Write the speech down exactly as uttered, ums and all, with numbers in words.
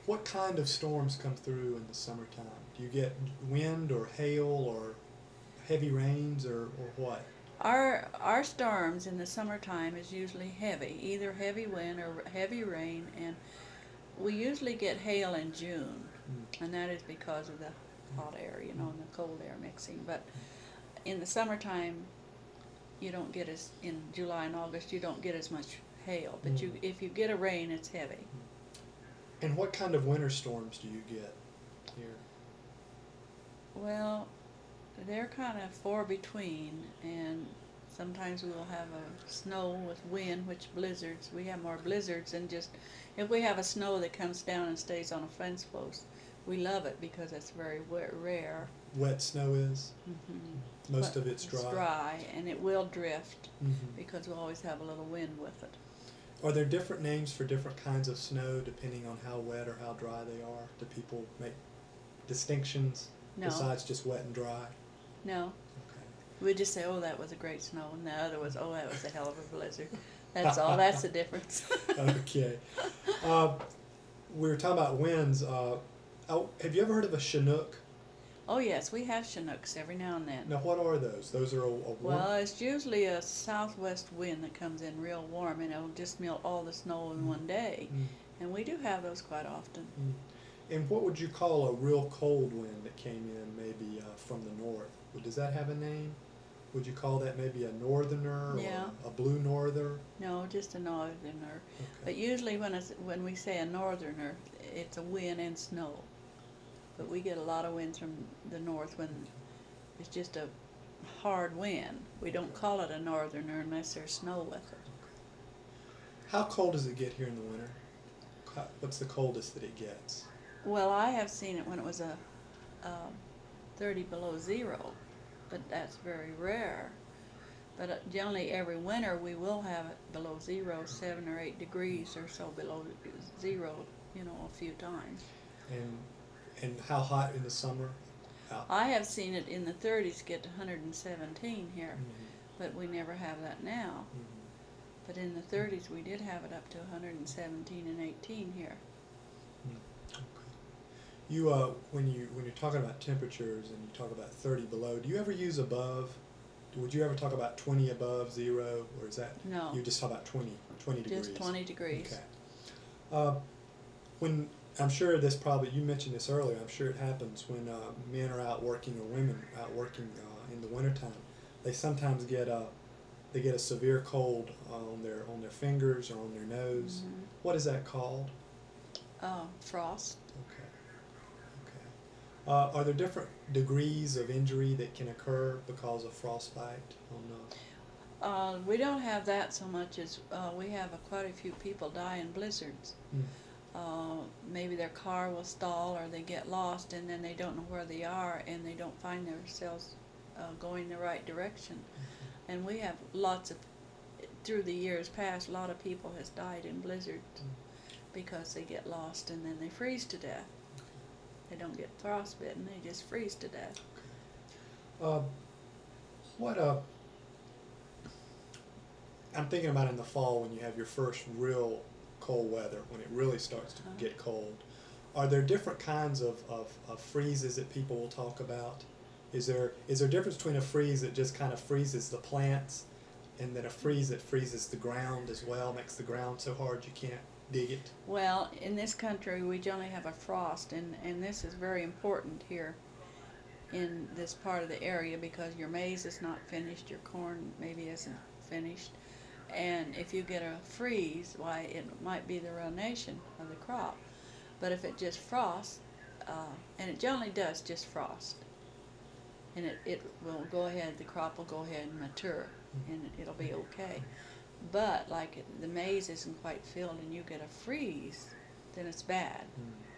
What kind of storms come through in the summertime? Do you get wind or hail or heavy rains or, or what? Our our storms in the summertime is usually heavy, either heavy wind or heavy rain, and we usually get hail in June, Mm. and that is because of the hot air, you know, and the cold air mixing. But in the summertime, you don't get as in July and August. You don't get as much hail, but Mm. you if you get a rain, it's heavy. And what kind of winter storms do you get here? Well, they're kind of far between, and sometimes we will have a snow with wind, which blizzards. We have more blizzards than just if we have a snow that comes down and stays on a fence post. We love it because it's very rare. Wet snow is? Mm-hmm. Most But of it's dry. It's dry, and it will drift Mm-hmm. because we'll always have a little wind with it. Are there different names for different kinds of snow depending on how wet or how dry they are? Do people make distinctions No, besides just wet and dry? no. Okay. We just say, oh, that was a great snow, and the other was, oh, that was a hell of a blizzard. That's all. That's the difference. Okay. Uh, we were talking about winds. Uh, oh, have you ever heard of a Chinook? Oh, yes, we have Chinooks every now and then. Now, what are those? Those are a, a warm... Well, it's usually a southwest wind that comes in real warm, and it'll just melt all the snow in Mm. one day. Mm. And we do have those quite often. Mm. And what would you call a real cold wind that came in maybe uh, from the north? Well, does that have a name? Would you call that maybe a northerner Yeah. or a blue norther? No, just a northerner. But Okay. usually when it's, when we say a northerner, it's a wind and snow. But we get a lot of winds from the north when it's just a hard wind. We don't call it a northerner unless there's snow with it. How cold does it get here in the winter? How- What's the coldest that it gets? Well, I have seen it when it was a um, thirty below zero, but that's very rare. But uh, generally every winter we will have it below zero, seven or eight degrees or so below zero, you know, a few times. And and how hot in the summer? How, I have seen it in the thirties get to one hundred seventeen here, Mhm. but we never have that now. Mhm. But in the thirties we did have it up to one hundred seventeen and eighteen here. Mm. Okay. You uh, when you when you're talking about temperatures and you talk about thirty below, do you ever use above? Would you ever talk about twenty above zero, or is that No, you just talk about twenty, twenty degrees? just twenty degrees. Okay. Uh, when I'm sure this probably you mentioned this earlier. I'm sure it happens when uh, men are out working or women out working uh, in the wintertime. They sometimes get a they get a severe cold on their on their fingers or on their nose. Mhm. What is that called? Oh, frost. Okay. Okay. Uh, are there different degrees of injury that can occur because of frostbite on the Uh, we don't have that so much as uh, we have uh, quite a few people die in blizzards. Mm. Uh, maybe their car will stall or they get lost and then they don't know where they are and they don't find themselves uh, going the right direction. Mm-hmm. And we have lots of, through the years past, a lot of people has died in blizzards Mm. because they get lost and then they freeze to death. They don't get frostbitten, they just freeze to death. Uh, what uh, I'm thinking about in the fall when you have your first real cold weather, when it really starts to Uh-huh. get cold. Are there different kinds of, of, of freezes that people will talk about? Is there is there a difference between a freeze that just kind of freezes the plants and then a freeze that freezes the ground as well, makes the ground so hard you can't dig it? Well, in this country, we generally have a frost, and, and this is very important here in this part of the area because your maize is not finished, your corn maybe isn't finished, and if you get a freeze, why, it might be the ruination of the crop. But if it just frosts, uh, and it generally does just frost, and it, it will go ahead, the crop will go ahead and mature, and it'll be okay. But like it, the maize isn't quite filled and you get a freeze, then it's bad. Mm.